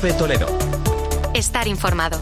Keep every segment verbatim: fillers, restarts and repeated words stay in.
COPE Toledo. Estar informado.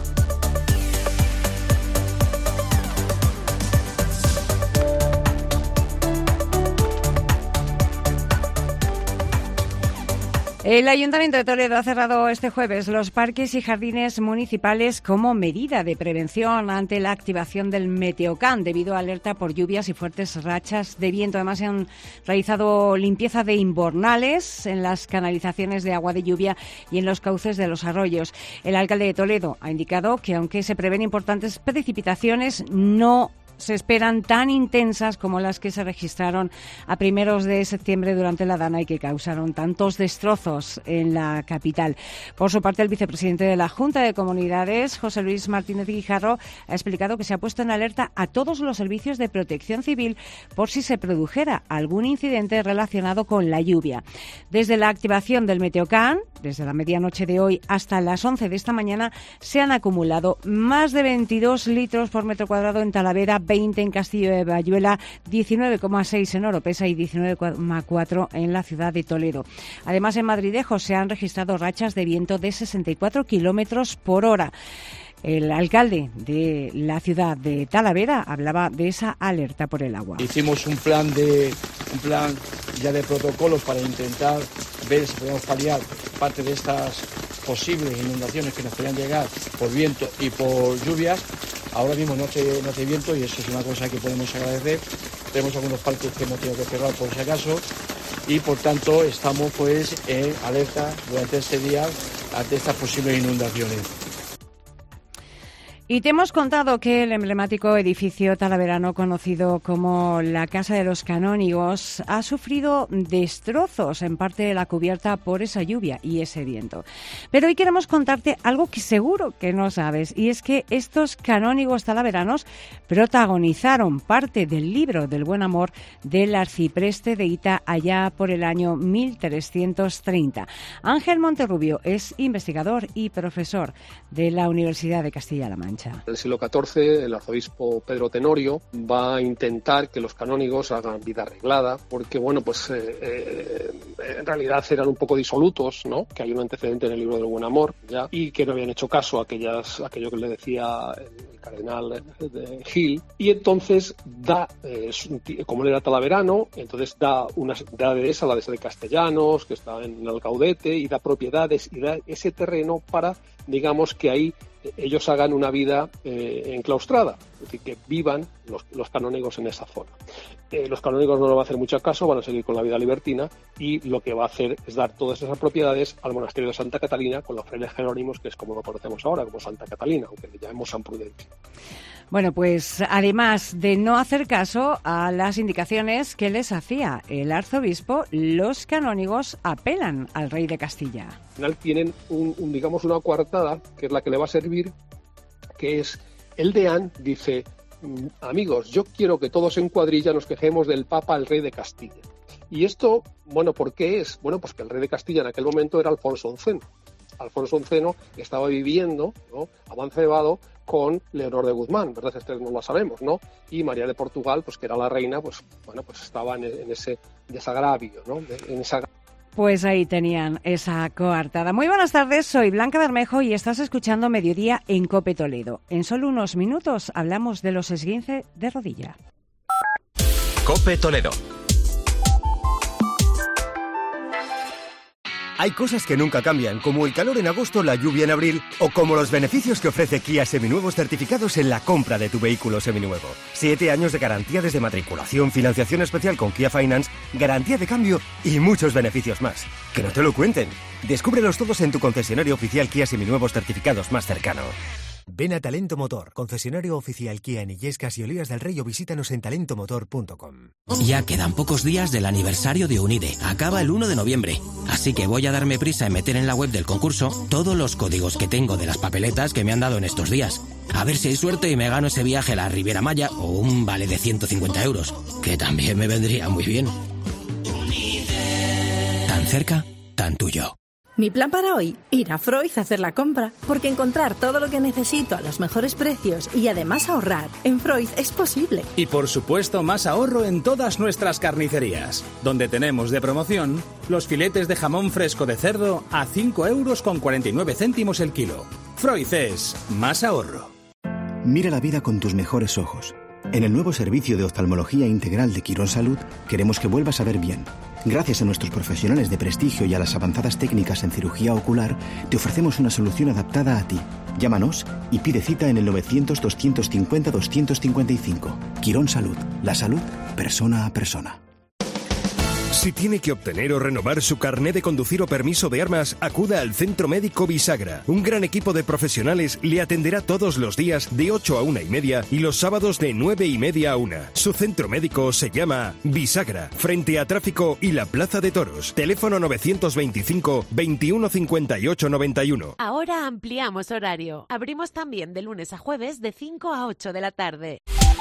El Ayuntamiento de Toledo ha cerrado este jueves los parques y jardines municipales como medida de prevención ante la activación del Meteocán debido a alerta por lluvias y fuertes rachas de viento. Además, se han realizado limpieza de invernales en las canalizaciones de agua de lluvia y en los cauces de los arroyos. El alcalde de Toledo ha indicado que, aunque se prevén importantes precipitaciones, no se esperan tan intensas como las que se registraron a primeros de septiembre durante la dana y que causaron tantos destrozos en la capital. Por su parte, el vicepresidente de la Junta de Comunidades, José Luis Martínez Guijarro, ha explicado que se ha puesto en alerta a todos los servicios de protección civil por si se produjera algún incidente relacionado con la lluvia. Desde la activación del Meteocán, desde la medianoche de hoy hasta las once de esta mañana, se han acumulado más de veintidós litros por metro cuadrado en Talavera, veinte en Castillo de Bayuela, diecinueve coma seis en Oropesa y diecinueve coma cuatro en la ciudad de Toledo. Además, en Madridejo se han registrado rachas de viento de sesenta y cuatro kilómetros por hora. El alcalde de la ciudad de Talavera hablaba de esa alerta por el agua. Hicimos un plan de un plan ya de protocolos para intentar ver si podemos paliar parte de estas posibles inundaciones que nos podían llegar por viento y por lluvias. Ahora mismo no hace, no hace viento y eso es una cosa que podemos agradecer. Tenemos algunos parques que hemos tenido que cerrar por si acaso y por tanto estamos pues en alerta durante este día ante estas posibles inundaciones. Y te hemos contado que el emblemático edificio talaverano conocido como la Casa de los Canónigos ha sufrido destrozos en parte de la cubierta por esa lluvia y ese viento. Pero hoy queremos contarte algo que seguro que no sabes, y es que estos canónigos talaveranos protagonizaron parte del libro del buen amor del arcipreste de Hita allá por el año mil trescientos treinta. Ángel Monterrubio es investigador y profesor de la Universidad de Castilla-La Mancha. En el siglo catorce, el arzobispo Pedro Tenorio va a intentar que los canónigos hagan vida arreglada, porque, bueno, pues eh, eh, en realidad eran un poco disolutos, ¿no? Que hay un antecedente en el libro del buen amor, ya, y que no habían hecho caso a aquellas, aquello que le decía el cardenal de Gil, y entonces da, eh, como él era talaverano, entonces da una da de esa, la de Castellanos, que está en Alcaudete, y da propiedades, y da ese terreno para, digamos, que ahí ellos hagan una vida eh, enclaustrada, es decir, que vivan los, los canónigos en esa zona. Eh, los canónigos no le van a hacer mucho caso, van a seguir con la vida libertina y lo que va a hacer es dar todas esas propiedades al monasterio de Santa Catalina con los frailes jerónimos, que es como lo conocemos ahora, como Santa Catalina, aunque le llamemos San Prudencio. Bueno, pues además de no hacer caso a las indicaciones que les hacía el arzobispo, los canónigos apelan al rey de Castilla. Al final tienen, un, un, digamos, una coartada, que es la que le va a servir, que es, el deán dice, amigos, yo quiero que todos en cuadrilla nos quejemos del Papa al rey de Castilla. Y esto, bueno, ¿por qué es? Bueno, pues que el rey de Castilla en aquel momento era Alfonso onceno. Alfonso onceno estaba viviendo, ¿no?, amancebado con Leonor de Guzmán, ¿verdad? Este no lo sabemos, ¿no? Y María de Portugal, pues que era la reina, pues bueno, pues estaba en, en ese desagravio, ¿no? En esa... Pues ahí tenían esa coartada. Muy buenas tardes, soy Blanca Bermejo y estás escuchando Mediodía en COPE Toledo. En solo unos minutos hablamos de los esguince de rodilla. COPE Toledo. Hay cosas que nunca cambian, como el calor en agosto, la lluvia en abril, o como los beneficios que ofrece Kia Seminuevos certificados en la compra de tu vehículo seminuevo. Siete años de garantía desde matriculación, financiación especial con Kia Finance, garantía de cambio y muchos beneficios más. Que no te lo cuenten. Descúbrelos todos en tu concesionario oficial Kia Seminuevos certificados más cercano. Ven a Talento Motor, concesionario oficial Kia en Illescas y Olivas del Rey, o visítanos en talento motor punto com. Ya quedan pocos días del aniversario de UNIDE. Acaba el uno de noviembre. Así que voy a darme prisa en meter en la web del concurso todos los códigos que tengo de las papeletas que me han dado en estos días. A ver si hay suerte y me gano ese viaje a la Riviera Maya o un vale de ciento cincuenta euros, que también me vendría muy bien. Tan cerca, tan tuyo. Mi plan para hoy, ir a Freud a hacer la compra, porque encontrar todo lo que necesito a los mejores precios y además ahorrar en Freud es posible. Y por supuesto más ahorro en todas nuestras carnicerías, donde tenemos de promoción los filetes de jamón fresco de cerdo a cinco euros con cuarenta y nueve céntimos el kilo. Freud es más ahorro. Mira la vida con tus mejores ojos. En el nuevo servicio de oftalmología integral de Quirón Salud queremos que vuelvas a ver bien. Gracias a nuestros profesionales de prestigio y a las avanzadas técnicas en cirugía ocular, te ofrecemos una solución adaptada a ti. Llámanos y pide cita en el novecientos, doscientos cincuenta, doscientos cincuenta y cinco. Quirón Salud. La salud, persona a persona. Si tiene que obtener o renovar su carné de conducir o permiso de armas, acuda al Centro Médico Bisagra. Un gran equipo de profesionales le atenderá todos los días de ocho a una y media y los sábados de nueve y media a una. Su centro médico se llama Bisagra, frente a Tráfico y la Plaza de Toros. Teléfono novecientos veinticinco, veintiuno cincuenta y ocho noventa y uno. Ahora ampliamos horario. Abrimos también de lunes a jueves de cinco a ocho de la tarde.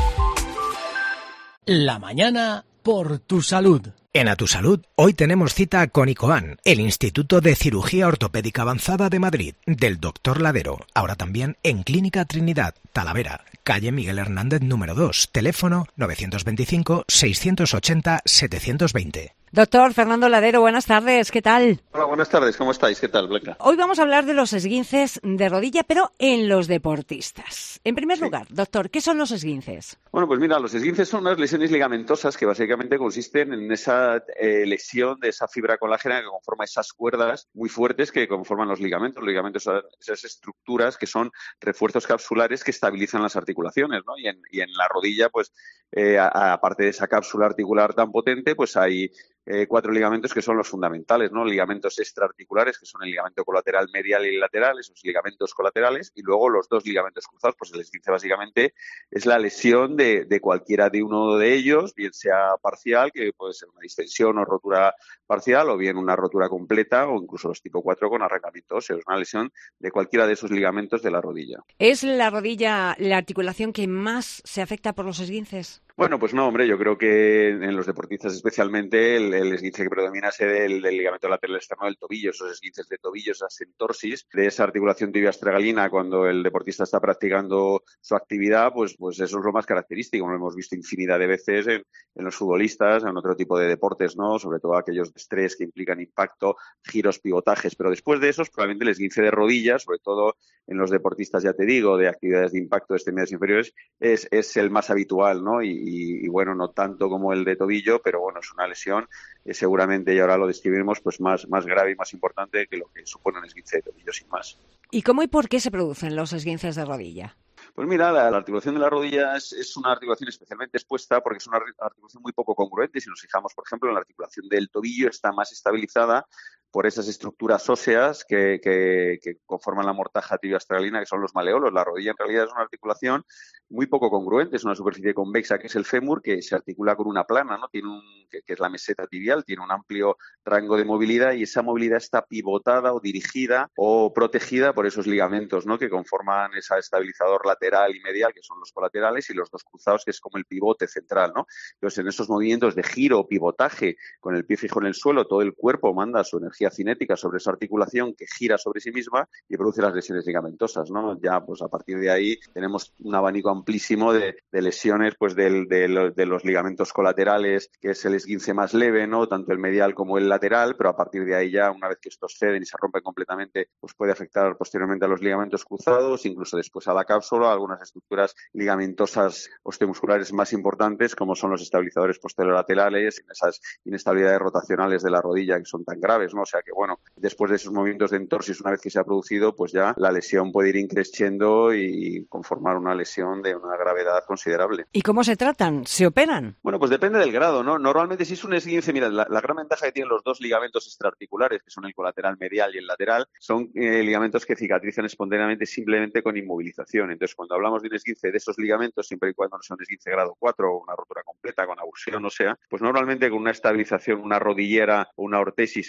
La mañana por tu salud. En A Tu Salud, hoy tenemos cita con ICOAN, el Instituto de Cirugía Ortopédica Avanzada de Madrid, del doctor Ladero. Ahora también en Clínica Trinidad, Talavera, calle Miguel Hernández número dos, teléfono novecientos veinticinco, seiscientos ochenta, setecientos veinte. Doctor Fernando Ladero, buenas tardes, ¿qué tal? Hola, buenas tardes, ¿cómo estáis? ¿Qué tal, Blanca? Hoy vamos a hablar de los esguinces de rodilla, pero en los deportistas. En primer sí. lugar, doctor, ¿qué son los esguinces? Bueno, pues mira, los esguinces son unas lesiones ligamentosas que básicamente consisten en esa eh, lesión de esa fibra colágena que conforma esas cuerdas muy fuertes que conforman los ligamentos. Los ligamentos son esas estructuras que son refuerzos capsulares que estabilizan las articulaciones, ¿no? Y en, y en la rodilla, pues, eh, aparte de esa cápsula articular tan potente, pues hay Eh, cuatro ligamentos que son los fundamentales, ¿no? Ligamentos extraarticulares, que son el ligamento colateral medial y lateral, esos ligamentos colaterales, y luego los dos ligamentos cruzados. Pues el esguince básicamente es la lesión de, de cualquiera de uno de ellos, bien sea parcial, que puede ser una distensión o rotura parcial, o bien una rotura completa, o incluso los tipo cuatro con arrancamiento óseo. Es una lesión de cualquiera de esos ligamentos de la rodilla. ¿Es la rodilla la articulación que más se afecta por los esguinces? Bueno, pues no, hombre, yo creo que en los deportistas especialmente el, el esguince que predomina es el del ligamento lateral externo del tobillo, esos esguinces de tobillo, esas entorsis de esa articulación tibio-astragalina cuando el deportista está practicando su actividad, pues, pues eso es lo más característico. Lo hemos visto infinidad de veces en, en los futbolistas, en otro tipo de deportes, ¿no? Sobre todo aquellos de estrés que implican impacto, giros, pivotajes. Pero después de esos, probablemente el esguince de rodillas, sobre todo en los deportistas, ya te digo, de actividades de impacto de extremidades inferiores, es, es el más habitual, ¿no? Y, Y, y bueno, no tanto como el de tobillo, pero bueno, es una lesión eh, seguramente, y ahora lo describiremos, pues más, más grave y más importante que lo que supone un esguince de tobillo, sin más. ¿Y cómo y por qué se producen los esguinces de rodilla? Pues mira, la, la articulación de la rodilla es, es una articulación especialmente expuesta porque es una articulación muy poco congruente. Si nos fijamos, por ejemplo, en la articulación del tobillo está más estabilizada por esas estructuras óseas que, que, que conforman la mortaja tibio-astragalina, que son los maleolos. La rodilla en realidad es una articulación muy poco congruente, es una superficie convexa que es el fémur, que se articula con una plana, ¿no? Tiene un, que, que es la meseta tibial, tiene un amplio rango de movilidad y esa movilidad está pivotada o dirigida o protegida por esos ligamentos, ¿no? Que conforman ese estabilizador lateral y medial, que son los colaterales, y los dos cruzados, que es como el pivote central, ¿no? Entonces, en esos movimientos de giro o pivotaje con el pie fijo en el suelo, todo el cuerpo manda su energía cinética sobre esa articulación que gira sobre sí misma y produce las lesiones ligamentosas, ¿no? Ya, pues a partir de ahí tenemos un abanico amplísimo de, de lesiones, pues del, de, lo, de los ligamentos colaterales, que es el esguince más leve, ¿no? Tanto el medial como el lateral, pero a partir de ahí ya, una vez que estos ceden y se rompen completamente, pues puede afectar posteriormente a los ligamentos cruzados, incluso después a la cápsula, a algunas estructuras ligamentosas osteomusculares más importantes, como son los estabilizadores posterolaterales, esas inestabilidades rotacionales de la rodilla que son tan graves, ¿no? O sea que, bueno, después de esos movimientos de entorsis, una vez que se ha producido, pues ya la lesión puede ir increciendo y conformar una lesión de una gravedad considerable. ¿Y cómo se tratan? ¿Se operan? Bueno, pues depende del grado, ¿no? Normalmente si es un esguince, mira, la, la gran ventaja que tienen los dos ligamentos extraarticulares, que son el colateral medial y el lateral, son eh, ligamentos que cicatrizan espontáneamente simplemente con inmovilización. Entonces, cuando hablamos de un esguince de esos ligamentos, siempre y cuando no sea un esguince grado cuatro o una rotura completa con abusión, o sea, pues normalmente con una estabilización, una rodillera o una ortesis en extensión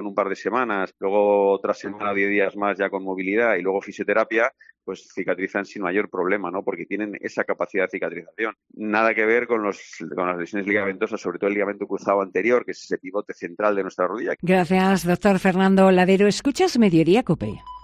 en un par de semanas, luego otra semana, diez días más ya con movilidad y luego fisioterapia, pues cicatrizan sin mayor problema, ¿no? Porque tienen esa capacidad de cicatrización. Nada que ver con, los, con las lesiones ligamentosas, sobre todo el ligamento cruzado anterior, que es ese pivote central de nuestra rodilla. Gracias, doctor Fernando Ladero. Escuchas Mediodía COPE.